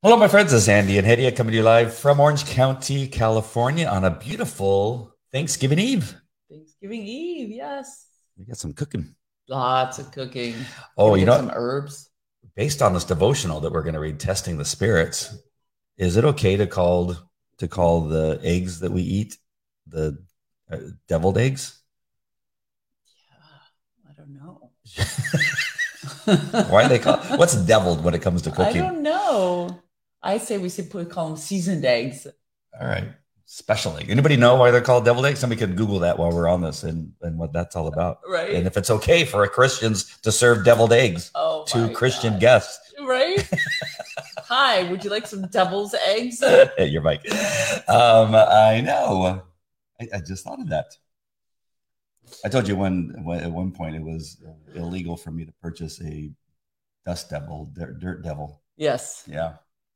Hello, my friends. This is Andy and Hedia coming to you live from Orange County, California on a beautiful Thanksgiving Eve. Thanksgiving Eve, yes. We got some cooking. Lots of cooking. Oh, Maybe you get know, some herbs. based on this devotional that we're going to read, Testing the Spirits, is it okay to call the eggs that we eat the deviled eggs? Yeah, I don't know. Why are they called? What's deviled when it comes to I cooking? don't know. I say we should call them seasoned eggs. All right. Special egg. Anybody know why they're called deviled eggs? Somebody could Google that while we're on this and what that's all about. Right. And if it's okay for Christians to serve deviled eggs to Christian guests. Right. Hi, would you like some devil's eggs? You're right. I know. I just thought of that. I told you at one point it was illegal for me to purchase a dust devil, dirt devil. Yes. Yeah.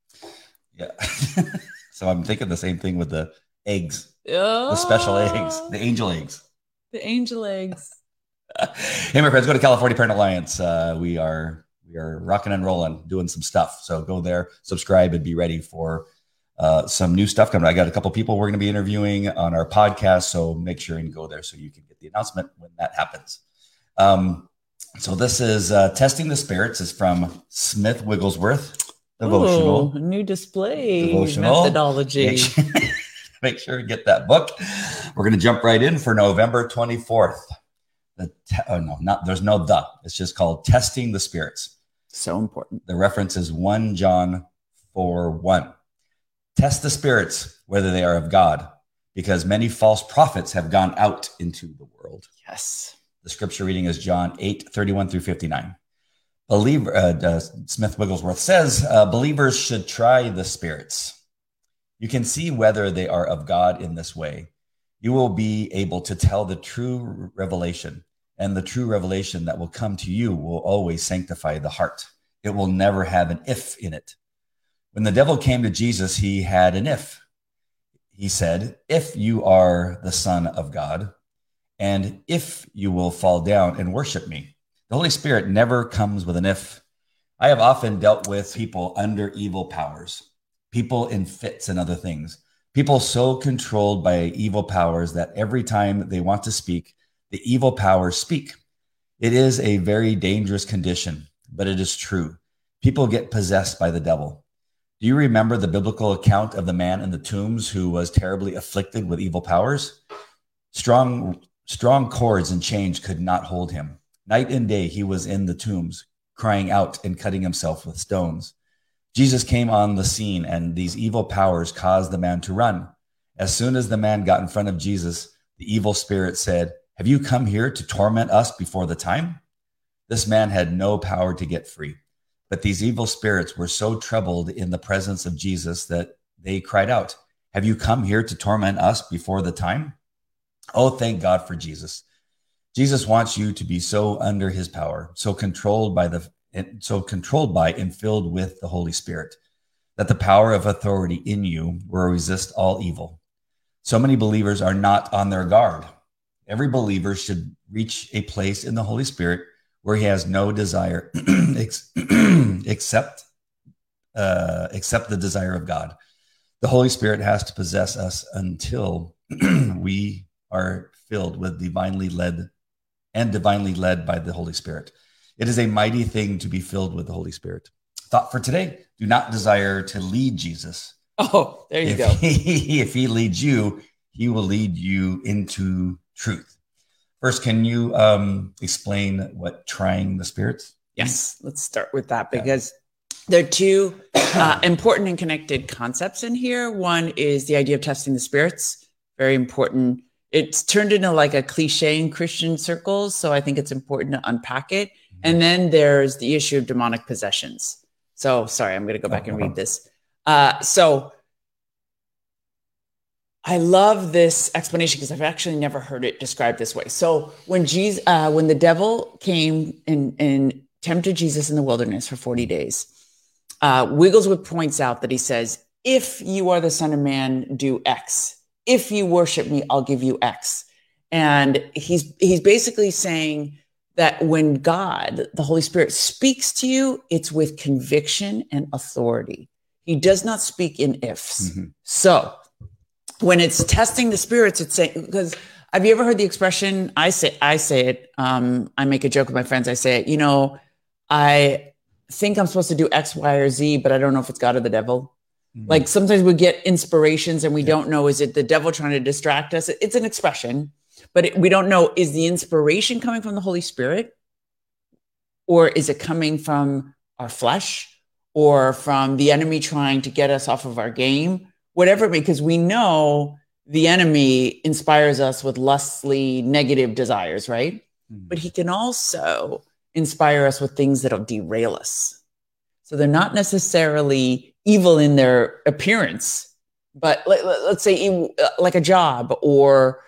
So I'm thinking the same thing with the eggs, the special eggs, the angel eggs. The angel eggs. Hey, my friends, go to California Parent Alliance. We are rocking and rolling, doing some stuff. So go there, subscribe, and be ready for some new stuff coming. I got a couple people we're going to be interviewing on our podcast. So make sure and go there so you can get the announcement when that happens. So this is Testing the Spirits. Is from Smith Wigglesworth devotional. Ooh, new display devotional methodology. Make sure you get that book. We're going to jump right in for November 24th. It's just called Testing the Spirits. So important. The reference is 1 John 4:1. Test the spirits, whether they are of God, because many false prophets have gone out into the world. Yes. The scripture reading is John 8:31-59. Smith Wigglesworth says, believers should try the spirits. You can see whether they are of God in this way. You will be able to tell the true revelation, and the true revelation that will come to you will always sanctify the heart. It will never have an if in it. When the devil came to Jesus, he had an if. He said, if you are the Son of God, and if you will fall down and worship me. The Holy Spirit never comes with an if. I have often dealt with people under evil powers, people in fits and other things, people so controlled by evil powers that every time they want to speak, the evil powers speak. It is a very dangerous condition, but it is true. People get possessed by the devil. Do you remember the biblical account of the man in the tombs who was terribly afflicted with evil powers? Strong cords and chains could not hold him. Night and day he was in the tombs, crying out and cutting himself with stones. Jesus came on the scene, and these evil powers caused the man to run. As soon as the man got in front of Jesus, the evil spirit said, have you come here to torment us before the time? This man had no power to get free. But these evil spirits were so troubled in the presence of Jesus that they cried out, have you come here to torment us before the time? Oh, thank God for Jesus. Jesus wants you to be so under his power, so controlled by and filled with the Holy Spirit, that the power of authority in you will resist all evil. So many believers are not on their guard. Every believer should reach a place in the Holy Spirit where he has no desire except the desire of God. The Holy Spirit has to possess us until we are filled with divinely led by the Holy Spirit. It is a mighty thing to be filled with the Holy Spirit. Thought for today: do not desire to lead Jesus. Oh, there you go. If he leads you, he will lead you into truth. First, can you explain what trying the spirits? Yes, let's start with that because there are two important and connected concepts in here. One is the idea of testing the spirits, very important. It's turned into like a cliche in Christian circles, so I think it's important to unpack it. And then there's the issue of demonic possessions. So, sorry, I'm going to go back and read this. So I love this explanation because I've actually never heard it described this way. So when the devil came and tempted Jesus in the wilderness for 40 days, Wigglesworth points out that he says, if you are the Son of Man, do X. If you worship me, I'll give you X. And he's basically saying that when God, the Holy Spirit, speaks to you, it's with conviction and authority. He does not speak in ifs. So when it's testing the spirits, it's saying, because have you ever heard the expression? I say it. I make a joke with my friends. I say it, I think I'm supposed to do X, Y, or Z, but I don't know if it's God or the devil. Like sometimes we get inspirations and we don't know, is it the devil trying to distract us? It's an expression, but we don't know, is the inspiration coming from the Holy Spirit? Or is it coming from our flesh or from the enemy trying to get us off of our game? Whatever, because we know the enemy inspires us with lustly negative desires, right? But he can also inspire us with things that'll derail us. So they're not necessarily evil in their appearance, but let's say like a job or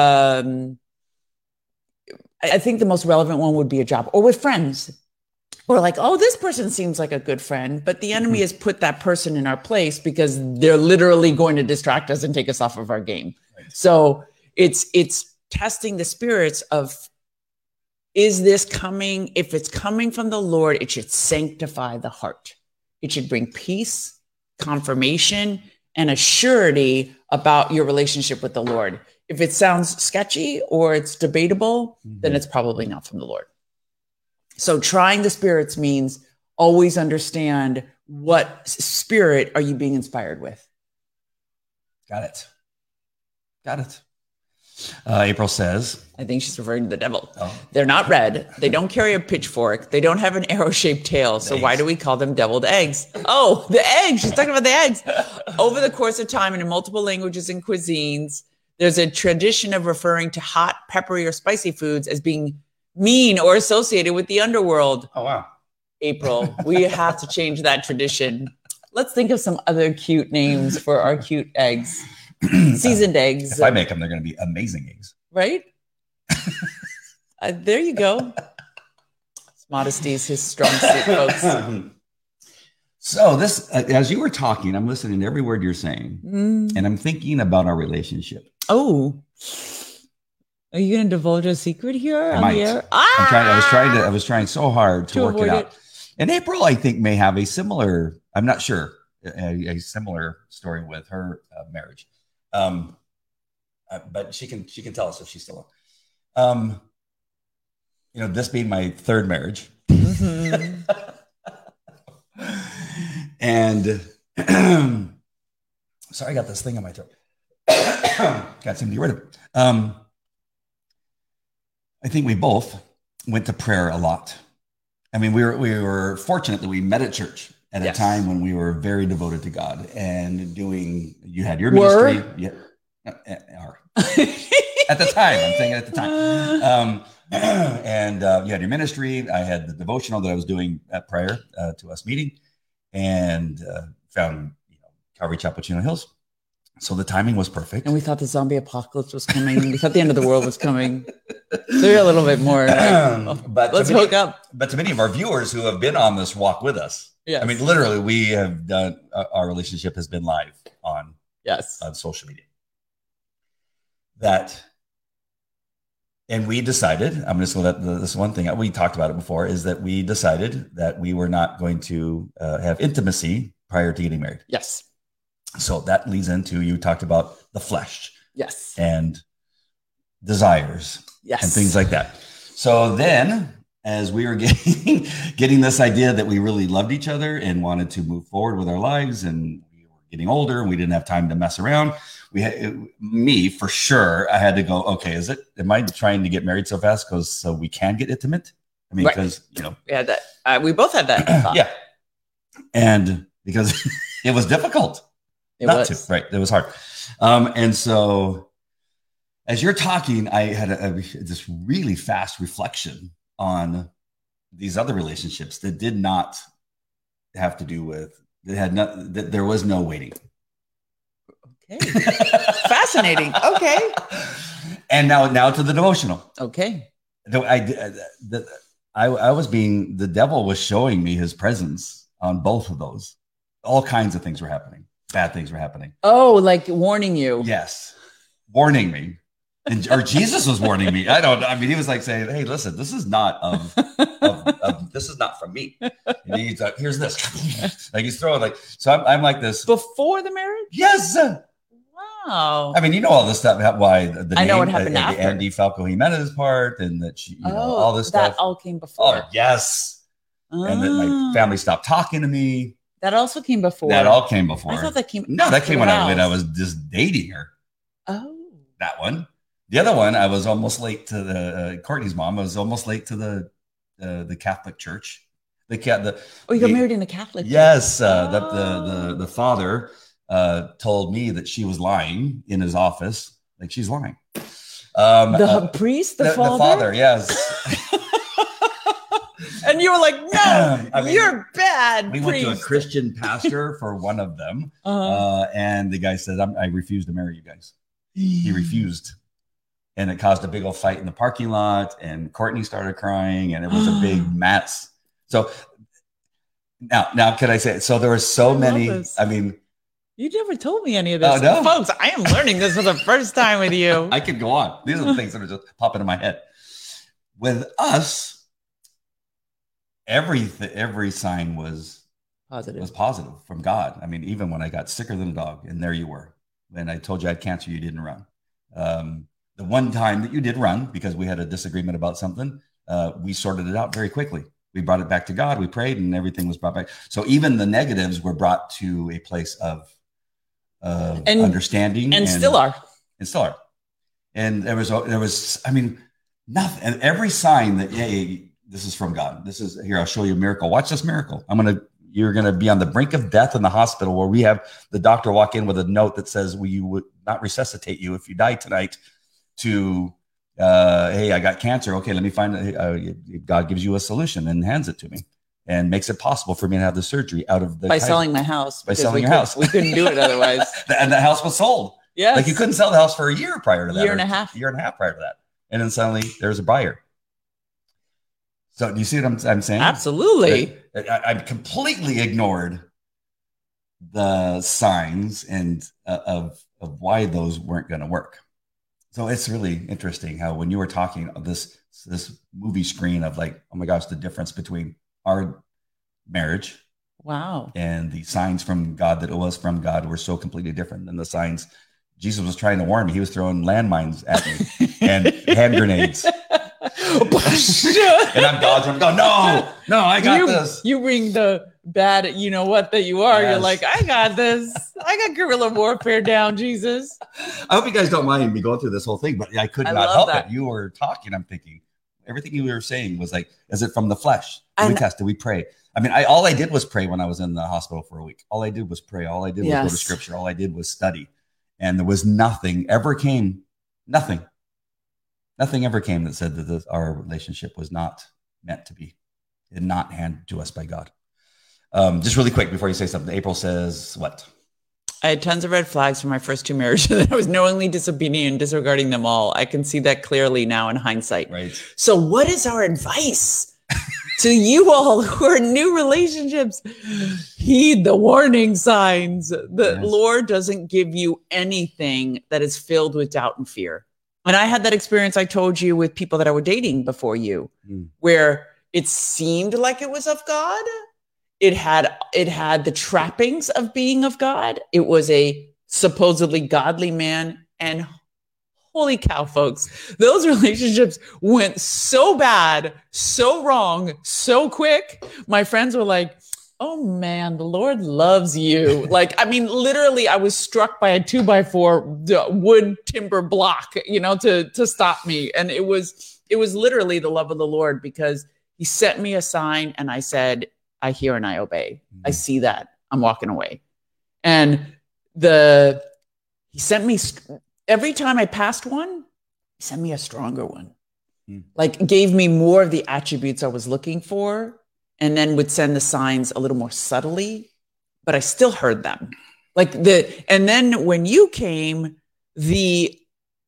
I think the most relevant one would be a job or with friends. Or like, oh, this person seems like a good friend, but the enemy has put that person in our place because they're literally going to distract us and take us off of our game. Right. So it's testing the spirits of, is this coming? If it's coming from the Lord, it should sanctify the heart. It should bring peace, confirmation, and a surety about your relationship with the Lord. If it sounds sketchy or it's debatable, then it's probably not from the Lord. So trying the spirits means always understand what spirit are you being inspired with. Got it. April says, I think she's referring to the devil. Oh. They're not red. They don't carry a pitchfork. They don't have an arrow-shaped tail. So why do we call them deviled eggs? Oh, the eggs. She's talking about the eggs. Over the course of time and in multiple languages and cuisines, there's a tradition of referring to hot, peppery, or spicy foods as being mean or associated with the underworld. Oh, wow. April, we have to change that tradition. Let's think of some other cute names for our cute eggs. Seasoned eggs. If I make them, they're going to be amazing eggs. Right? There you go. Modesty is his strong suit, folks. So this, as you were talking, I'm listening to every word you're saying, and I'm thinking about our relationship. Oh, are you going to divulge a secret here I on might. the air? I was trying so hard to work it out. And April, I think, may have a similar, I'm not sure, a similar story with her marriage. But she can tell us if she's still on. This being my third marriage. And sorry, I got this thing in my throat. Got something to get rid of it. I think we both went to prayer a lot. I mean, we were fortunate that we met at church at a time when we were very devoted to God and you had your ministry. Yeah. At the time, I'm saying at the time. And you had your ministry. I had the devotional that I was doing prior to us meeting, and found Calvary Chapel Chino Hills. So the timing was perfect. And we thought the zombie apocalypse was coming. We thought the end of the world was coming. So we're a little bit more. But let's hook up. But to many of our viewers who have been on this walk with us, I mean, literally, we have done our relationship has been live on social media. And we decided, I'm just going to let this one thing, we talked about it before, is that we decided that we were not going to have intimacy prior to getting married. Yes. So that leads into, you talked about the flesh. Yes. And desires. Yes. And things like that. So then, as we were getting this idea that we really loved each other and wanted to move forward with our lives, and we were getting older and we didn't have time to mess around, me for sure, I had to go, okay, am I trying to get married so fast so we can get intimate? I mean, because, Yeah, that we both had that thought. Yeah. And because it was difficult. It was hard. And so as you're talking, I had this really fast reflection on these other relationships that did not have to do with, that there was no waiting. Okay. Fascinating. Okay. And now to the devotional. Okay. The devil was showing me his presence on both of those. All kinds of things were happening. Bad things were happening. Oh, like warning you. Yes. Warning me. or Jesus was warning me. I mean, he was like saying, "Hey, listen, this is not this is not from me." And he's like, "Here's this," like he's throwing like. So I'm like this before the marriage. Yes. Wow. I mean, you know all this stuff. Why the I know name, what happened after Andy Falco Jimenez part, and that she, all this stuff. That all came before. Oh yes. And then my family stopped talking to me. That also came before. That all came before. I thought that came. No, that came when I was just dating her. Oh. That one. The other one, I was almost late to the Courtney's mom. I was almost late to the Catholic Church. You got married in the Catholic Church? Yes. The father told me that she was lying in his office. Like she's lying. The priest, the father? The father, yes. And you were like, no, you're bad. We went to a Christian pastor for one of them. And the guy said, I refuse to marry you guys. He refused. And it caused a big old fight in the parking lot. And Courtney started crying. And it was a big mess. So now can I say, so there were so many, I mean. You never told me any of this. Oh, no? Folks, I am learning this for the first time with you. I could go on. These are the things that are just popping in my head. With us, every sign was positive from God. I mean, even when I got sicker than a dog, and there you were. When I told you I had cancer, you didn't run. The one time that you did run because we had a disagreement about something, we sorted it out very quickly. We brought it back to God. We prayed, and everything was brought back. So even the negatives were brought to a place of understanding, and still are. And there was, I mean, nothing. And every sign that, hey, this is from God. This is here. I'll show you a miracle. Watch this miracle. You're going to be on the brink of death in the hospital where we have the doctor walk in with a note that says, we would not resuscitate you if you die tonight. To, hey, I got cancer. Okay, let me find God gives you a solution and hands it to me and makes it possible for me to have the surgery out of the by selling my house. By selling your house. We couldn't do it otherwise. And the house was sold. Yes. Like you couldn't sell the house for a year prior to that. Year and a half prior to that. And then suddenly there's a buyer. So do you see what I'm saying? Absolutely. I completely ignored the signs and of why those weren't going to work. So it's really interesting how when you were talking this movie screen of like, oh my gosh, the difference between our marriage, wow, and the signs from God that it was from God were so completely different than the signs Jesus was trying to warn me. He was throwing landmines at me and hand grenades. And I'm dodging. I'm going, no, I got this. You bring the bad, you know what, that you are. Yes. You're like, I got this. I got guerrilla warfare down, Jesus. I hope you guys don't mind me going through this whole thing, but I could not help it. You were talking. I'm thinking everything you were saying was like, is it from the flesh? Did we test? Did we pray? I mean, all I did was pray when I was in the hospital for a week. All I did was pray. All I did was go to scripture. All I did was study. And there was nothing ever came. Nothing ever came that said that our relationship was not meant to be and not handed to us by God. Just really quick before you say something, April says what? I had tons of red flags for my first two marriages. I was knowingly disobedient and disregarding them all. I can see that clearly now in hindsight. Right. So what is our advice to you all who are in new relationships? Heed the warning signs. The Lord doesn't give you anything that is filled with doubt and fear. And I had that experience I told you with people that I was dating before you, where it seemed like it was of God. It had the trappings of being of God. It was a supposedly godly man. And holy cow, folks, those relationships went so bad, so wrong, so quick. My friends were like, oh man, the Lord loves you. Like, I mean, literally, I was struck by a 2x4 wood timber block, to stop me. And it was literally the love of the Lord, because he sent me a sign and I said, I hear and I obey. I see that. I'm walking away. And he sent me, every time I passed one, he sent me a stronger one. Like gave me more of the attributes I was looking for, and then would send the signs a little more subtly, but I still heard them. And then when you came, the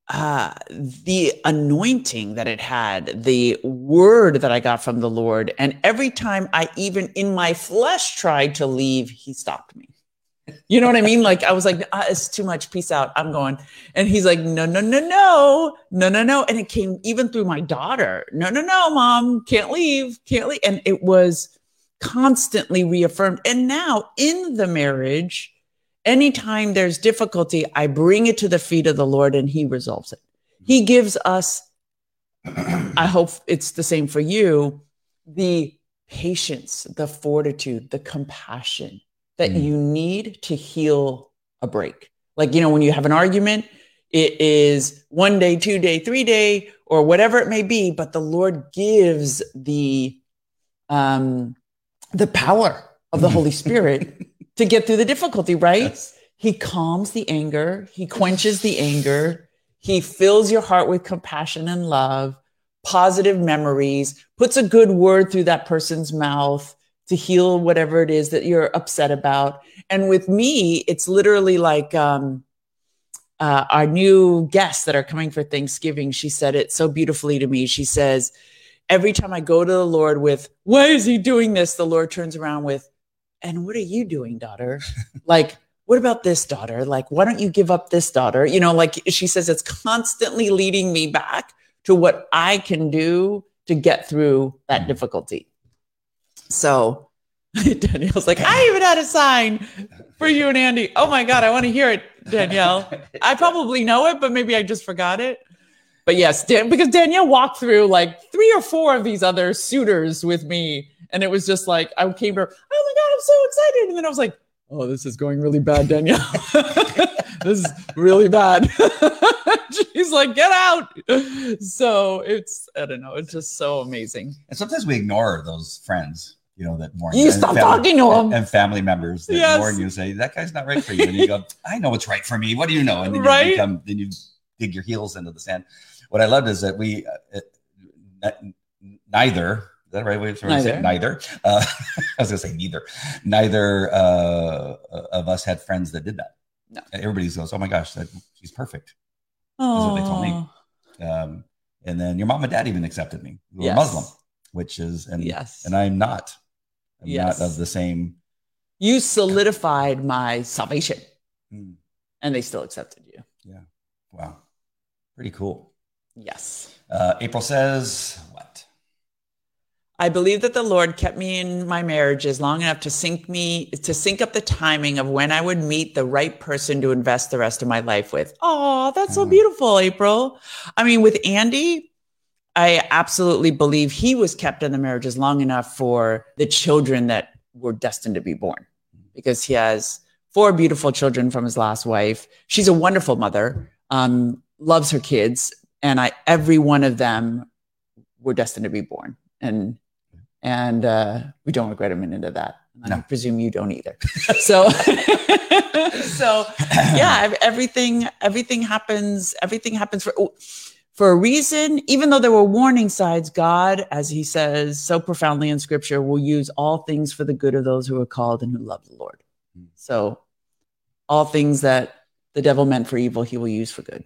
anointing that it had, the word that I got from the Lord. And every time I even in my flesh tried to leave, he stopped me. You know what I mean? Like, I was like, it's too much. Peace out. I'm going. And he's like, no, no, no, no, no, no, no. And it came even through my daughter. No, no, no, mom, can't leave, can't leave. And it was constantly reaffirmed. And now in the marriage, anytime there's difficulty, I bring it to the feet of the Lord and he resolves it. He gives us, I hope it's the same for you, the patience, the fortitude, the compassion that you need to heal a break. Like, you know, when you have an argument, it is 1 day, 2 day, 3 day, or whatever it may be, but the Lord gives the power of the Holy Spirit to get through the difficulty, right? Yes. He calms the anger. He quenches the anger. He fills your heart with compassion and love, positive memories, puts a good word through that person's mouth to heal whatever it is that you're upset about. And with me, it's literally like our new guests that are coming for Thanksgiving. She said it so beautifully to me. She says, every time I go to the Lord with, why is he doing this? The Lord turns around with, and what are you doing, daughter? Like, what about this, daughter? Like, why don't you give up this, daughter? You know, like she says, it's constantly leading me back to what I can do to get through that difficulty. So Danielle's like, I even had a sign for you and Andy. Oh my God, I want to hear it, Danielle. I probably know it, but maybe I just forgot it. But yes, because Danielle walked through like 3 or 4 of these other suitors with me. And it was just like, I came to her, oh my God, I'm so excited. And then I was like, oh, this is going really bad, Danielle. This is really bad. She's like, get out. So I don't know. It's just so amazing. And sometimes we ignore those friends, you know, that warn you. Stop talking to them. And family members that warn you, say, that guy's not right for you. And you go, I know what's right for me. What do you know? And then you dig your heels into the sand. What I loved is that we neither. Is that the right way to say it? Neither. I was going to say neither. Neither of us had friends that did that. No. Everybody goes, oh my gosh, she's perfect. That's what they told me. And then your mom and dad even accepted me. We were Muslim, which is, and I'm not. I'm not of the same. You solidified my salvation. And they still accepted you. Yeah. Wow. Pretty cool. Yes. April says, what? I believe that the Lord kept me in my marriages long enough to sync up the timing of when I would meet the right person to invest the rest of my life with. Oh, that's so beautiful, April. I mean, with Andy, I absolutely believe he was kept in the marriages long enough for the children that were destined to be born, because he has 4 beautiful children from his last wife. She's a wonderful mother, loves her kids, and every one of them were destined to be born. And we don't regret a minute of that. No. I presume you don't either. So yeah, everything happens for a reason. Even though there were warning signs, God, as he says so profoundly in scripture, will use all things for the good of those who are called and who love the Lord. So all things that the devil meant for evil, he will use for good.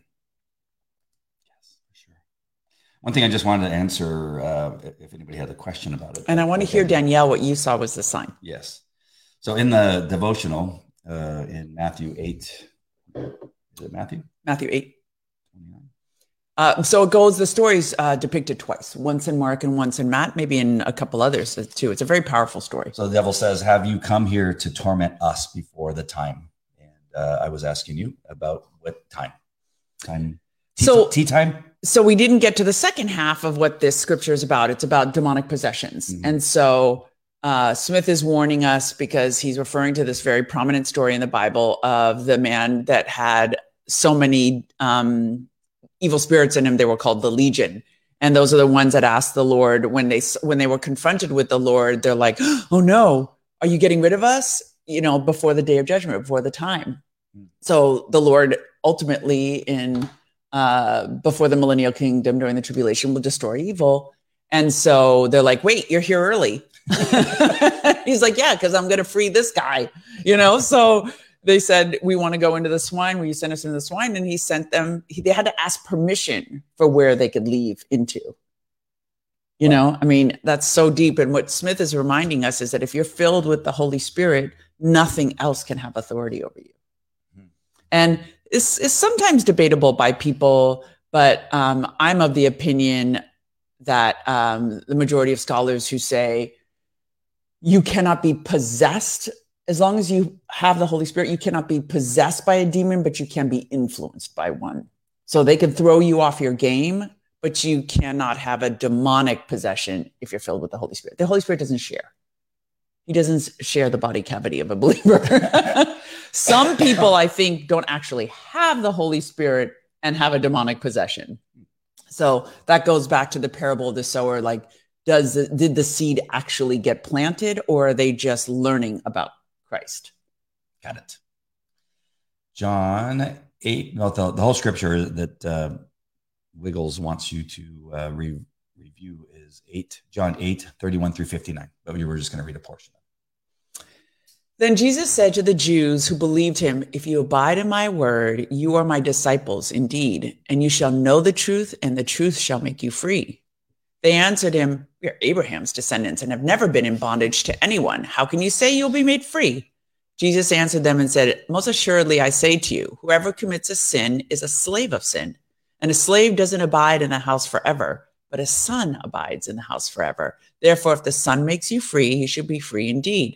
One thing I just wanted to answer, if anybody had a question about it. And I want to hear, Danielle, what you saw was the sign. Yes. So in the devotional in Matthew 8, is it Matthew? Matthew 8. 29. So it goes, the story's depicted twice, once in Mark and once in Matt, maybe in a couple others too. It's a very powerful story. So the devil says, have you come here to torment us before the time? And I was asking you about what time? Tea time? So we didn't get to the second half of what this scripture is about. It's about demonic possessions. And so Smith is warning us because he's referring to this very prominent story in the Bible of the man that had so many evil spirits in him. They were called the Legion. And those are the ones that asked the Lord when they were confronted with the Lord, they're like, oh no, are you getting rid of us? You know, before the day of judgment, before the time. So the Lord ultimately before the millennial kingdom during the tribulation will destroy evil. And so they're like, wait, you're here early. He's like, yeah, because I'm going to free this guy, you know? So they said, we want to go into the swine. Will you send us into the swine? And he sent them, they had to ask permission for where they could leave into. You know, I mean, that's so deep. And what Smith is reminding us is that if you're filled with the Holy Spirit, nothing else can have authority over you. And it's sometimes debatable by people, but I'm of the opinion that the majority of scholars who say you cannot be possessed, as long as you have the Holy Spirit, you cannot be possessed by a demon, but you can be influenced by one. So they can throw you off your game, but you cannot have a demonic possession if you're filled with the Holy Spirit. The Holy Spirit doesn't share. He doesn't share the body cavity of a believer. Some people, I think, don't actually have the Holy Spirit and have a demonic possession. So that goes back to the parable of the sower. Like, did the seed actually get planted, or are they just learning about Christ? Got it. John 8, no, the whole scripture that Wiggles wants you to review is John 8, 31 through 59. But we were just going to read a portion of it. Then Jesus said to the Jews who believed him, if you abide in my word, you are my disciples indeed, and you shall know the truth, and the truth shall make you free. They answered him, we are Abraham's descendants and have never been in bondage to anyone. How can you say you'll be made free? Jesus answered them and said, most assuredly, I say to you, whoever commits a sin is a slave of sin. And a slave doesn't abide in the house forever, but a son abides in the house forever. Therefore, if the son makes you free, he should be free indeed.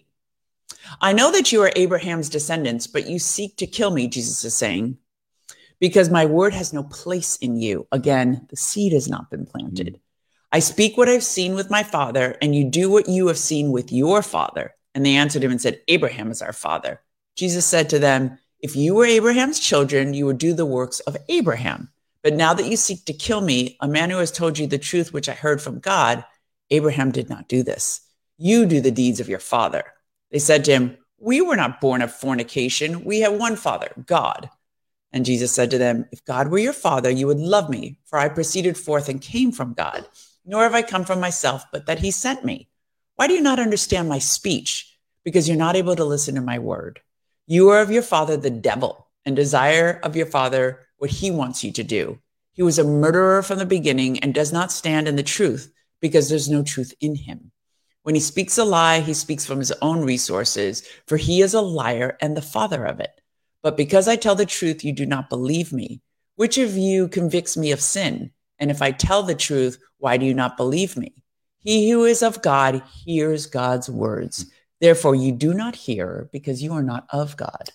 I know that you are Abraham's descendants, but you seek to kill me, Jesus is saying, because my word has no place in you. Again, the seed has not been planted. I speak what I've seen with my father, and you do what you have seen with your father. And they answered him and said, Abraham is our father. Jesus said to them, if you were Abraham's children, you would do the works of Abraham. But now that you seek to kill me, a man who has told you the truth which I heard from God, Abraham did not do this. You do the deeds of your father. They said to him, we were not born of fornication. We have one father, God. And Jesus said to them, if God were your father, you would love me, for I proceeded forth and came from God. Nor have I come from myself, but that he sent me. Why do you not understand my speech? Because you're not able to listen to my word. You are of your father, the devil, and desire of your father what he wants you to do. He was a murderer from the beginning and does not stand in the truth because there's no truth in him. When he speaks a lie, he speaks from his own resources, for he is a liar and the father of it. But because I tell the truth, you do not believe me. Which of you convicts me of sin? And if I tell the truth, why do you not believe me? He who is of God hears God's words. Therefore, you do not hear because you are not of God.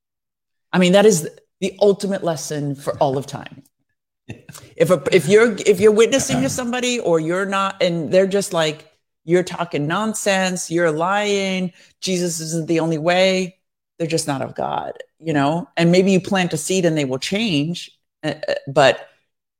I mean, that is the ultimate lesson for all of time. If you're witnessing to somebody or you're not, and they're just like, you're talking nonsense, you're lying, Jesus isn't the only way, they're just not of God, you know? And maybe you plant a seed and they will change, but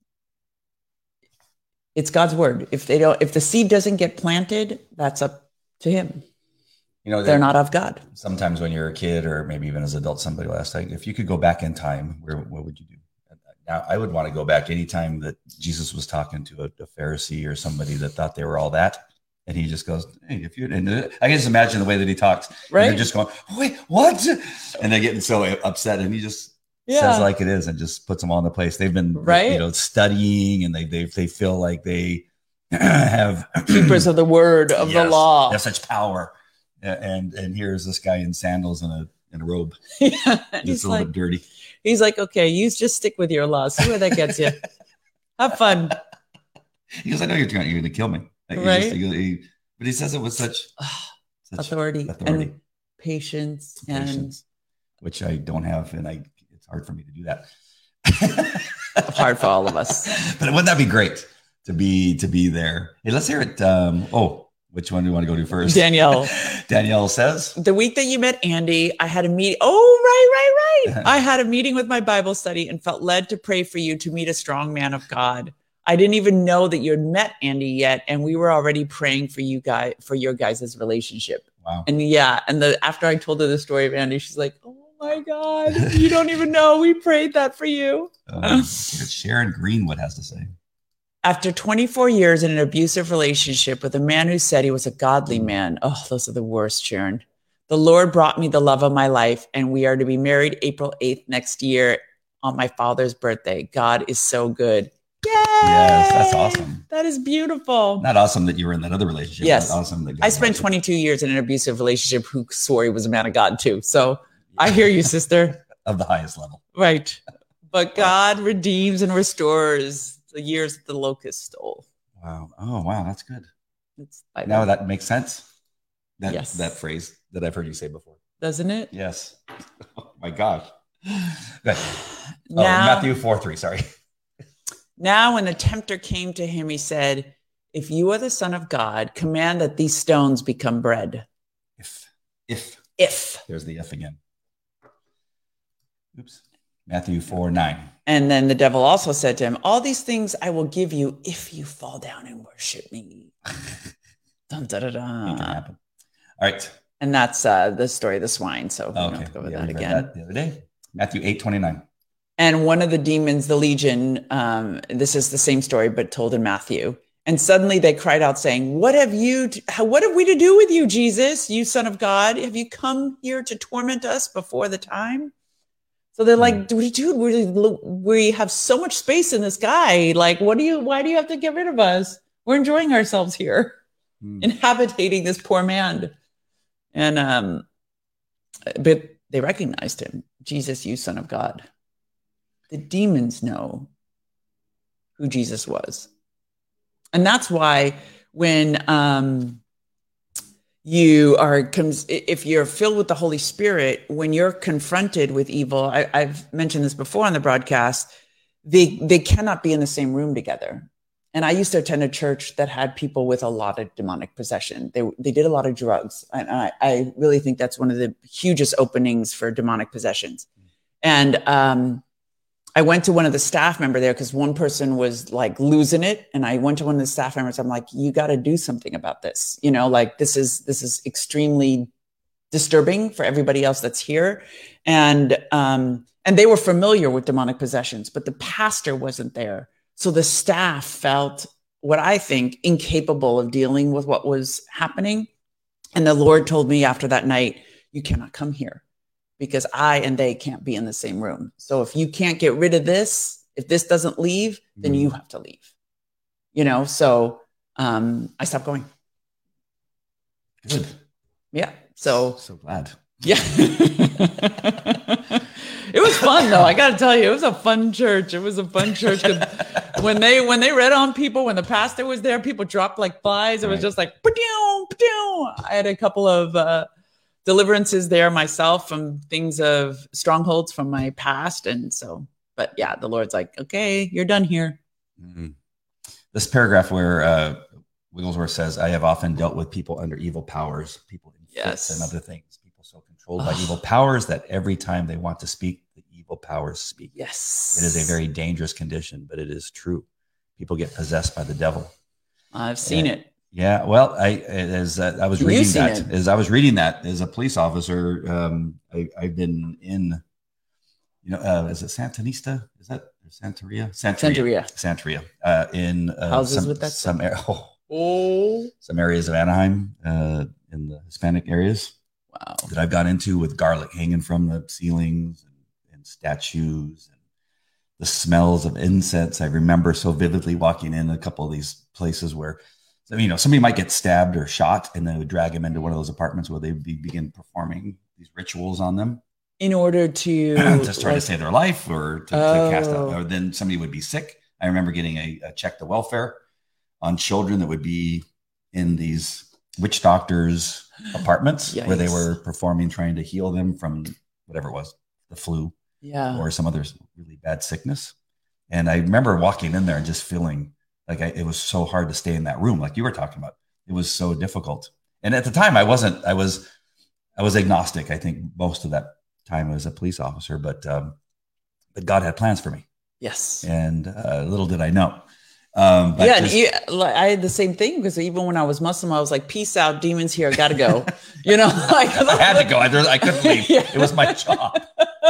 it's God's word. If the seed doesn't get planted, that's up to him. You know, they're not of God. Sometimes when you're a kid or maybe even as an adult, somebody will ask, like, if you could go back in time, what would you do? Now, I would want to go back anytime that Jesus was talking to a Pharisee or somebody that thought they were all that. And he just goes, hey, and I can just imagine the way that he talks. Right. And they're just going, wait, what? And they're getting so upset. And he just says like it is and just puts them all into place. They've been studying and they feel like they have keepers of the word of the law. They have such power. And here's this guy in sandals and a robe. It's a little bit dirty. He's like, okay, you just stick with your law. See where that gets you. Have fun. He goes, I know you're going to kill me. Right. But he says it with such authority and patience, which I don't have. And it's hard for me to do that. Hard for all of us. But wouldn't that be great to be there? Hey, let's hear it. Which one do you want to go to first? Danielle. Danielle says, the week that you met Andy, I had a meeting. Oh, right. I had a meeting with my Bible study and felt led to pray for you to meet a strong man of God. I didn't even know that you had met Andy yet. And we were already praying for you guys, for your guys' relationship. Wow. And after I told her the story of Andy, she's like, oh my God, you don't even know. We prayed that for you. Sharon Greenwood has to say. After 24 years in an abusive relationship with a man who said he was a godly man. Oh, those are the worst, Sharon. The Lord brought me the love of my life, and we are to be married April 8th next year on my father's birthday. God is so good. Yay! Yes, that's awesome. That is beautiful. Not awesome that you were in that other relationship. Yes. Awesome that I spent 22 years in an abusive relationship who swore he was a man of God too. So I hear you, sister. Of the highest level. Right. But God redeems and restores the years that the locust stole. Wow. Oh, wow. That's good. It's now that makes sense. Yes. That phrase that I've heard you say before. Doesn't it? Yes. Oh my gosh. Now, Matthew 4:3, sorry. Now when the tempter came to him, he said, if you are the Son of God, command that these stones become bread. If. There's the if again. Oops. Matthew 4:9. And then the devil also said to him, all these things I will give you if you fall down and worship me. Dun, da, da, da. It can happen. All right. And that's the story of the swine. So we don't have to go over that again. That the other day. Matthew 8:29. And one of the demons, the legion, this is the same story, but told in Matthew. And suddenly they cried out saying, what have we to do with you, Jesus, you Son of God? Have you come here to torment us before the time? So they're like, dude, we have so much space in the sky. Like, why do you have to get rid of us? We're enjoying ourselves here, inhabiting this poor man. And, but they recognized him. Jesus, you Son of God. The demons know who Jesus was. And that's why when if you're filled with the Holy Spirit, when you're confronted with evil, I've mentioned this before on the broadcast, they cannot be in the same room together. And I used to attend a church that had people with a lot of demonic possession. They did a lot of drugs. And I really think that's one of the hugest openings for demonic possessions. And I went to one of the staff member there because one person was like losing it. And I went to one of the staff members. I'm like, you got to do something about this. You know, like this is extremely disturbing for everybody else that's here. And they were familiar with demonic possessions, but the pastor wasn't there. So the staff felt, what I think, incapable of dealing with what was happening. And the Lord told me after that night, you cannot come here, because I and they can't be in the same room. So if you can't get rid of this, if this doesn't leave, then you have to leave. You know, so I stopped going. Good. Yeah. So glad. Yeah. It was fun though. I got to tell you, it was a fun church. It was a fun church. When they read on people, when the pastor was there, people dropped like flies. It was just like, pa-doom, pa-doom. I had a couple of deliverances there myself from things of strongholds from my past. And so, but yeah, the Lord's like, okay, you're done here. Mm-hmm. This paragraph where Wigglesworth says, I have often dealt with people under evil powers, people in fits and other things, people so controlled by evil powers that every time they want to speak, the evil powers speak. Yes. It is a very dangerous condition, but it is true. People get possessed by the devil. I've seen it. Yeah, well, as I was reading that as a police officer, I've been in, is it Santanista? Is that Santeria? Santeria. In houses with that some areas of Anaheim, in the Hispanic areas. Wow. That I've gone into with garlic hanging from the ceilings and statues and the smells of incense. I remember so vividly walking in a couple of these places where, somebody might get stabbed or shot, and they would drag him into one of those apartments where they begin performing these rituals on them in order to try to save their life or to cast out. Or then somebody would be sick. I remember getting a check to welfare on children that would be in these witch doctors' apartments where they were performing, trying to heal them from whatever it was, the flu, or some other really bad sickness. And I remember walking in there and just feeling like it was so hard to stay in that room, like you were talking about. It was so difficult. And at the time, I was agnostic. I think most of that time as a police officer, but God had plans for me. Yes. And little did I know. I had the same thing, because even when I was Muslim, I was like, peace out, demons here, I gotta go. I had to go. I couldn't leave. Yeah. It was my job.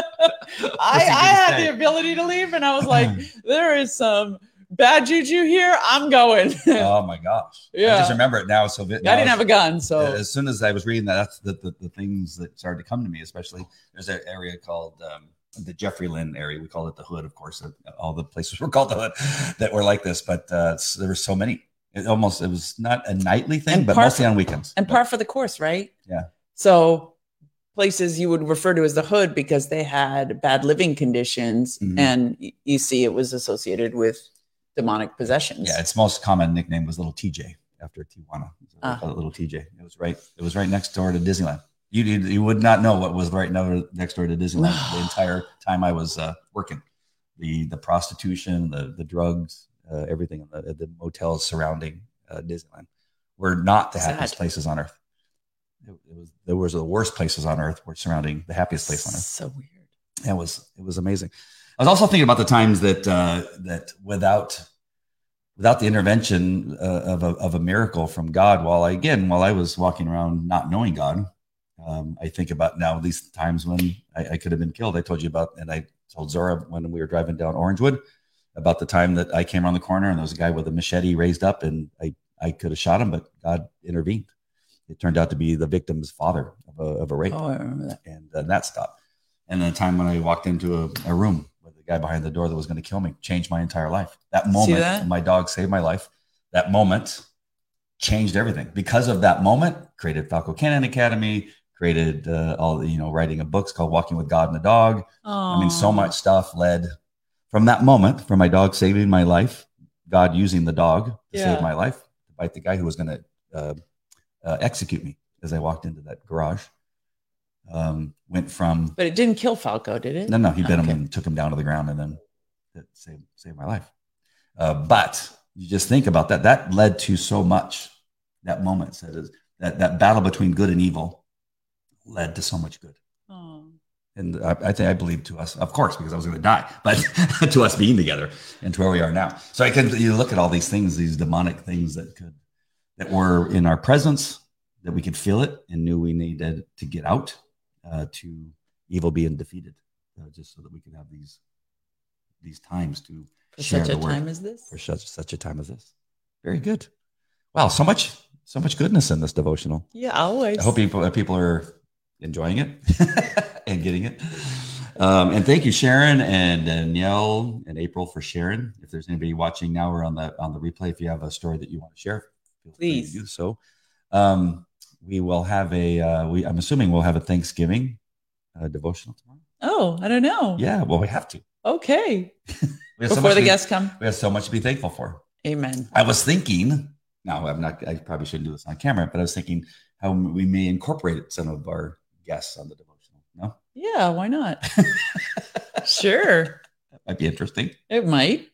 I had the ability to leave, and I was like, there is some bad juju here, I'm going. Oh my gosh. Yeah. I just remember it now. So I didn't have a gun. So as soon as I was reading that, that's the things that started to come to me, especially there's an area called the Jeffrey Lynn area. We call it the Hood, of course. All the places were called the Hood that were like this, but there were so many. It was not a nightly thing, but mostly on weekends. And par for the course, right? Yeah. So places you would refer to as the Hood because they had bad living conditions, and you see it was associated with demonic possessions. Yeah, its most common nickname was Little TJ after Tijuana. Little TJ. It was right next door to Disneyland. You would not know what was right next door to Disneyland the entire time I was working. The prostitution, the drugs, everything in the motels surrounding Disneyland were not the happiest places on earth. There was the worst places on earth were surrounding the happiest place on earth. So weird. It was amazing. I was also thinking about the times that without the intervention of a miracle from God, while I was walking around not knowing God, I think about now these times when I could have been killed. I told you about, and I told Zora when we were driving down Orangewood about the time that I came around the corner and there was a guy with a machete raised up, and I could have shot him, but God intervened. It turned out to be the victim's father of a rape. Oh, I remember that. And that stopped. And the time when I walked into a room with the guy behind the door that was going to kill me changed my entire life. That moment, my dog saved my life. That moment changed everything. Because of that moment, created Falco Cannon Academy, created writing of books called Walking with God and the Dog. Aww. I mean, so much stuff led from that moment, from my dog saving my life, God using the dog to save my life, to bite the guy who was going to execute me as I walked into that garage. Went from, but it didn't kill Falco, did it? No, he bit him and took him down to the ground, and then it saved my life. But you just think about that. That led to so much. That moment that battle between good and evil led to so much good. Oh. And I believe to us, of course, because I was going to die, but to us being together and to where we are now. So you look at all these things, these demonic things that were in our presence, that we could feel it and knew we needed to get out, to evil being defeated, just so that we could have these times to share the word. For such a time as this? For such a time as this. Very good. Wow, so much goodness in this devotional. Yeah, always. I hope people are enjoying it and getting it. And thank you, Sharon and Danielle and April, for sharing. If there's anybody watching now or on the replay, if you have a story that you want to share, feel free to do so. We will have I'm assuming we'll have a Thanksgiving devotional tomorrow. Oh, I don't know. Yeah, well, we have to. Okay. Before the guests come. We have so much to be thankful for. Amen. I was thinking, I probably shouldn't do this on camera, but I was thinking how we may incorporate some of our guests on the devotional. No? Yeah, why not? Sure. That might be interesting. It might.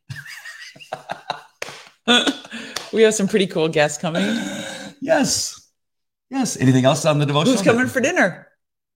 We have some pretty cool guests coming. Yes. Anything else on the devotional? Who's coming for dinner?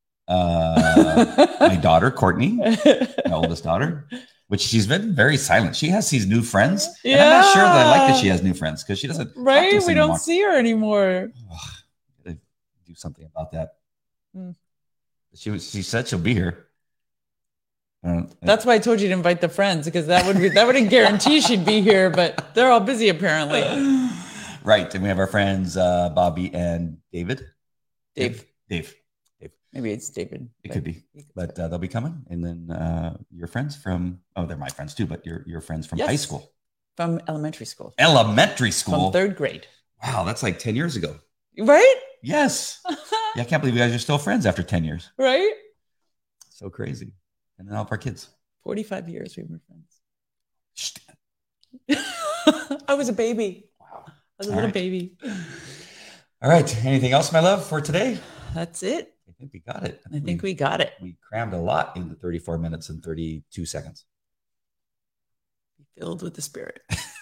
My daughter, Courtney, my oldest daughter, which she's been very silent. She has these new friends. Yeah. And I'm not sure that I like that she has new friends because she doesn't. Right. We don't see her anymore. Do something about that. She said she'll be here. That's why I told you to invite the friends, because that wouldn't guarantee she'd be here, but they're all busy apparently. Right. And we have our friends, Bobby and David. Dave. Maybe it's David. It could be, but they'll be coming. And then your friends from, they're my friends too, but your friends from high school. From elementary school. From third grade. Wow. That's like 10 years ago. Right? Yes. Yeah, I can't believe you guys are still friends after 10 years. Right? So crazy. And then all of our kids. 45 years we've been friends. I was a baby. Wow. I was a little baby. All right. Anything else, my love, for today? That's it. I think we got it. I think we got it. We crammed a lot into 34 minutes and 32 seconds. Filled with the Spirit.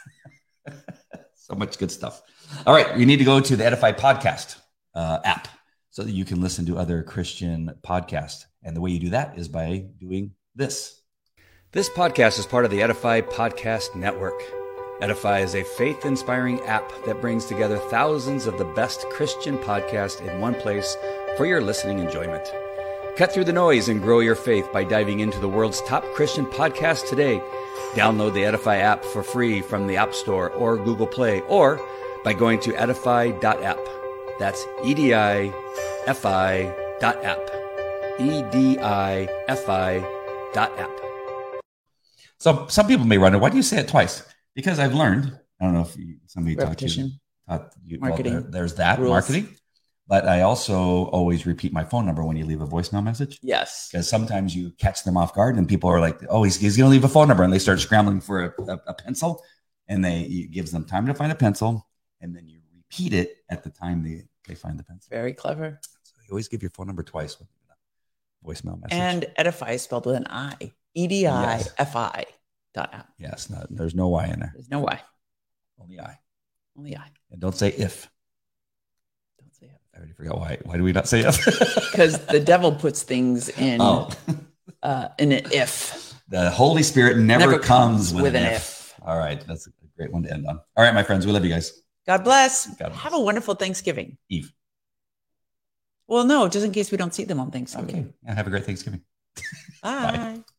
So much good stuff. All right. You need to go to the Edify podcast app so that you can listen to other Christian podcasts. And the way you do that is by doing this. This podcast is part of the Edify Podcast Network. Edify is a faith-inspiring app that brings together thousands of the best Christian podcasts in one place for your listening enjoyment. Cut through the noise and grow your faith by diving into the world's top Christian podcasts today. Download the Edify app for free from the App Store or Google Play, or by going to edify.app. That's edifi.app. edifi.app. So some people may wonder, why do you say it twice? Because I've learned, I don't know if somebody taught you, marketing. Well, there's that rules. Marketing. But I also always repeat my phone number when you leave a voicemail message. Yes. Because sometimes you catch them off guard and people are like, oh, he's going to leave a phone number. And they start scrambling for a pencil. And it gives them time to find a pencil. And then you repeat it at the time they find the pencil. Very clever. So you always give your phone number twice with a voicemail message. And Edify is spelled with an I. EDIFI.app. Yes. There's no Y in there. There's no Y. Only I. Only I. And don't say if. I already forgot why. Why do we not say if? Because the devil puts things in in an if. The Holy Spirit never comes with an if. All right. That's a great one to end on. All right, my friends. We love you guys. God bless. Have a wonderful Thanksgiving. Eve. Well, no, just in case we don't see them on Thanksgiving. Okay. Yeah, have a great Thanksgiving. Bye. Bye.